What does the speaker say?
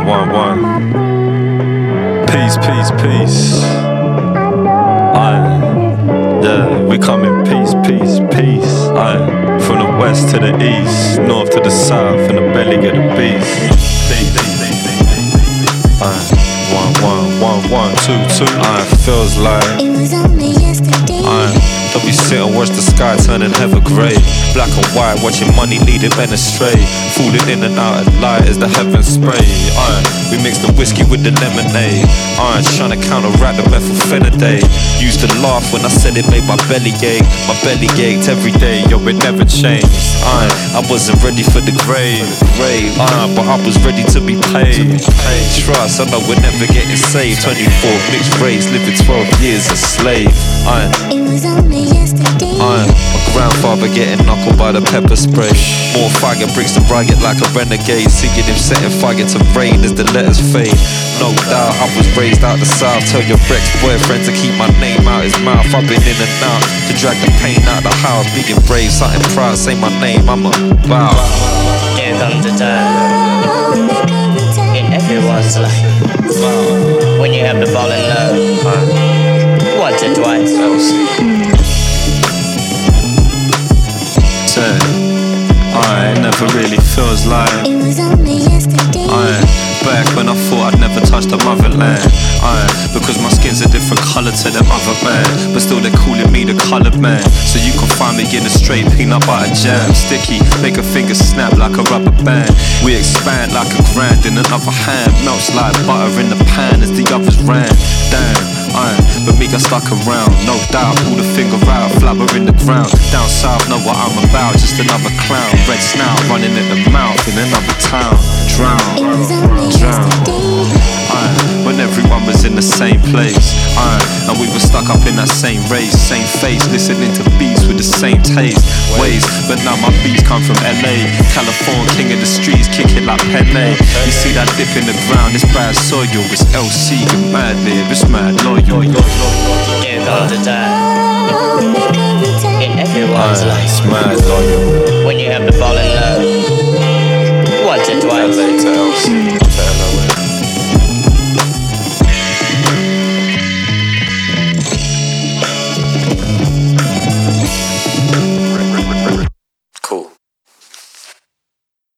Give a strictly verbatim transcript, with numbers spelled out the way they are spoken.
One, one, one. Peace, peace, peace. Aye. Yeah, we come in peace, peace, peace. Aye. From the west to the east, north to the south, in the belly of the beast. Peace. Aye. One, one, one, one, two, two. Aye, feels like it was only yesterday. Aye. Don't be sit and watch the sky turning ever grey. Black and white, watching money leading men astray. Falling in and out of light as the heavens spray. Aye, we mix the whiskey with the lemonade. Aye, trying to counteract the methylphenidate. Used to laugh when I said it made my belly ache. My belly ached every day, yo, it never changed. Aye, I wasn't ready for the grave. Aye, but I was ready to be paid. Trust, I know we're never getting saved. twenty-four mixed race, living twelve years a slave. Aye, it was only yesterday. Aye, my grandfather getting knuckled by the pepper spray. More fire bricks than riot like a renegade. Seeing him setting fire to rain as the letters fade. No doubt I was raised out the south. Tell your ex-boyfriend to keep my name out his mouth. I've been in and out to drag the pain out the house. Being brave, something proud, say my name, I'm a bow. Here comes the time in everyone's life when you have to fall in love once or twice. Say, I never really feels like it was only yesterday. Aye, back when I thought I'd never touch the motherland. Aye, because my skin's a different colour to them other man. But still they're calling me the coloured man. So you can find me in a straight peanut butter jam. Sticky, make a finger snap like a rubber band. We expand like a grand in another hand. Melts like butter in the pan as the others ran. Damn. Aye, but me got stuck around, no doubt. Pull the finger out, flabber in the ground. Down south, know what I'm about, just another clown. Red snout, running at the mouth in another town. Drown, It was only drown. yesterday. Aye, when everyone was in the same place. Aye, and we were stuck up in that same race, same face, listening to beats with the same taste. Ways, but now my beats come from L A, California, king of the streets, kick it like Pele. You see that dip in the ground, it's bad soil, it's L C, get mad live, it's mad loyal. Here comes the time in everyone's Aye, life it's mad loyal. when you have to fall in love once or twice. L A to L C.